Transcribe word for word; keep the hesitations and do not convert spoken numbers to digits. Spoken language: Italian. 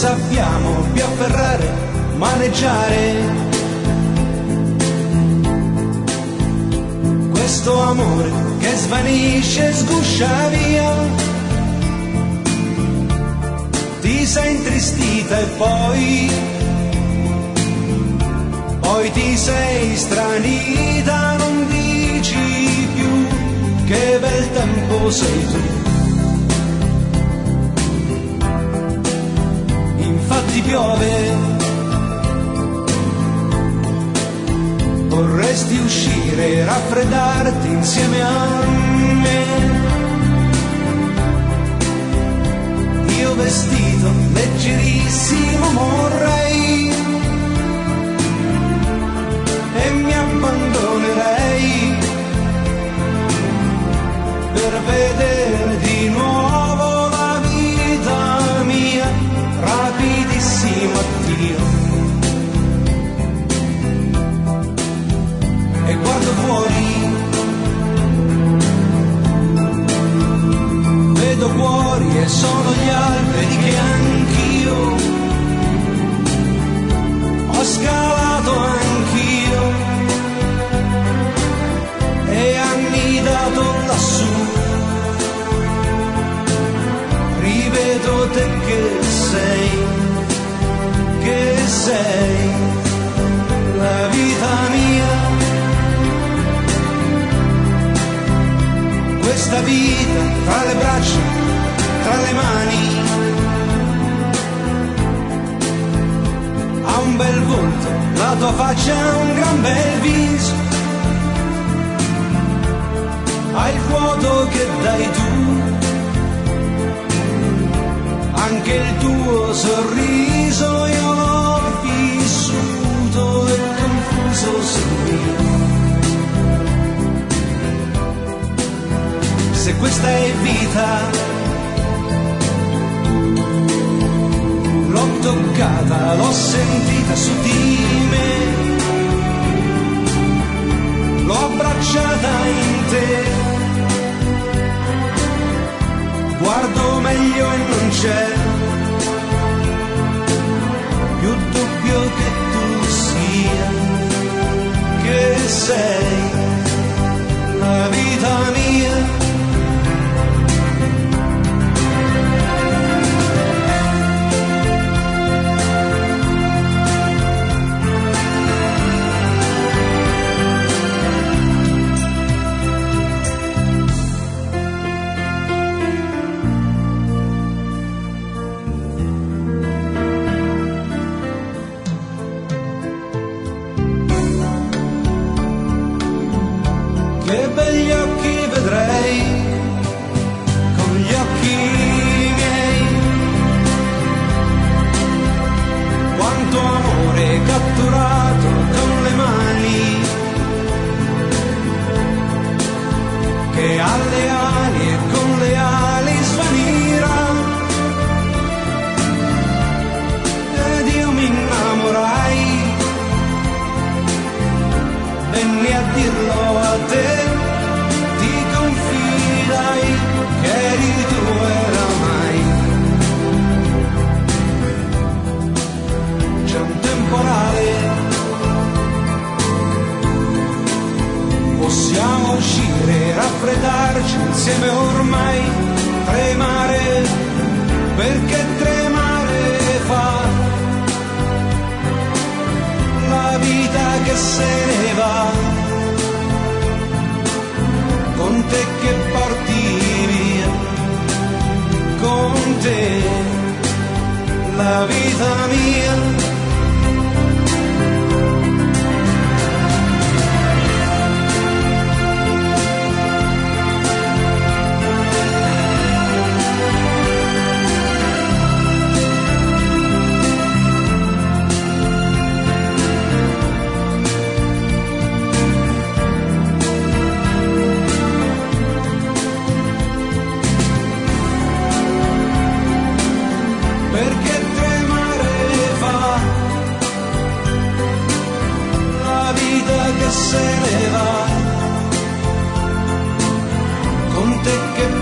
sappiamo più afferrare, maneggiare questo amore che svanisce e sguscia via. Ti sei intristita e poi, poi ti sei stranita, non dici più che bel tempo sei tu. Infatti piove, vorresti uscire e raffreddarti insieme a me. Io vestito leggerissimo vorrei e mi abbandonerei per vedere di nuovo la vita mia, rapidissimo addio. E guardo fuori, vedo fuori e sono gli alberi che anch'io ho scalato anch'io e annidato lassù. Rivedo te che sei, che sei la vita mia. Questa vita tra le braccia, tra le mani, ha un bel volto, la tua faccia ha un gran bel viso, hai il vuoto che dai tu, anche il tuo sorriso io l'ho vissuto e confuso seguito. Se questa è vita, l'ho toccata, l'ho sentita su di me, l'ho abbracciata in te, guardo meglio e non c'è più dubbio che tu sia, che sei la vita mia. Che begli occhi vedrei con gli occhi miei, quanto amore catturato con le mani, che alle ali e con le ali svanirà, ed io mi innamorai, venni a dirlo a te, ti confidai che eri tu oramai. C'è un temporale, possiamo uscire, raffreddarci insieme ormai, tremare, perché tremare fa la vita che se ne va, con te che porti via, con te la vita mia. Perché tremare fa la vita che se ne va, con te che